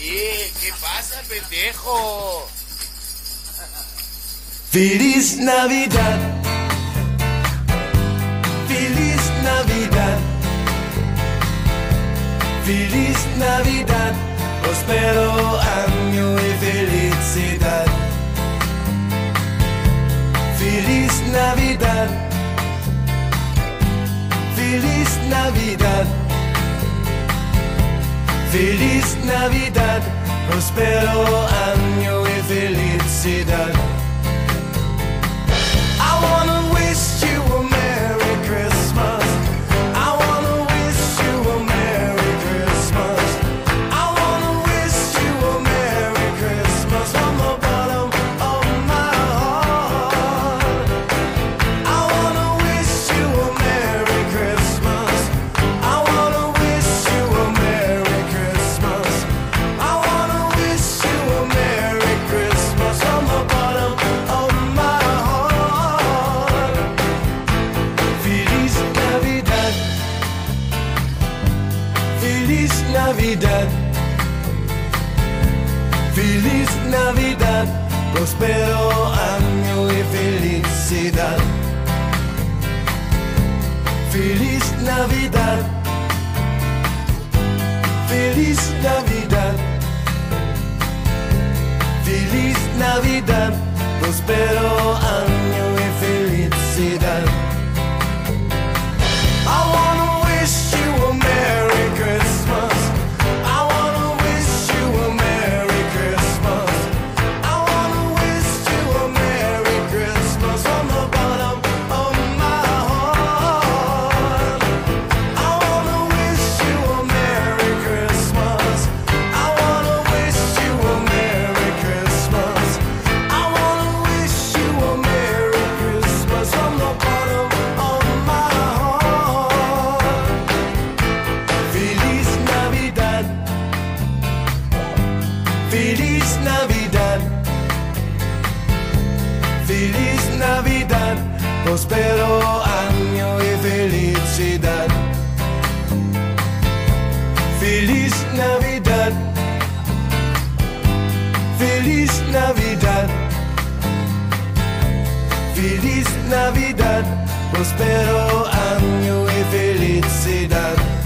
¿Qué pasa, pendejo? Feliz Navidad, Feliz Navidad, Feliz Navidad, próspero año y felicidad. Feliz Navidad, Feliz Navidad, Feliz Navidad, próspero año y felicidad. I wanna wish you a Merry Christmas. I wanna wish you a Merry Christmas. I wanna wish you a Merry Christmas from the bottom of my heart. I wanna wish you a Merry Christmas. I wanna wish you a Merry Christmas. I wanna wish you a Merry Christmas from the bottom of my heart. Feliz Navidad, Feliz Navidad, Feliz Navidad, próspero año y felicidad. Feliz Navidad, Feliz Navidad, Feliz Navidad, próspero año y felicidad. I wanna wish you a Merry Christmas. I wanna wish you a Merry Christmas. I wanna wish you a Merry Christmas from the bottom of my heart. I wanna wish you a Merry Christmas. I wanna wish you a Merry Christmas. I wanna wish you a Merry Christmas from the bottom of my heart. Feliz Navidad, Feliz Navidad, Feliz Navidad, próspero año y felicidad. Feliz Navidad, Feliz Navidad, Feliz Navidad, próspero año y felicidad.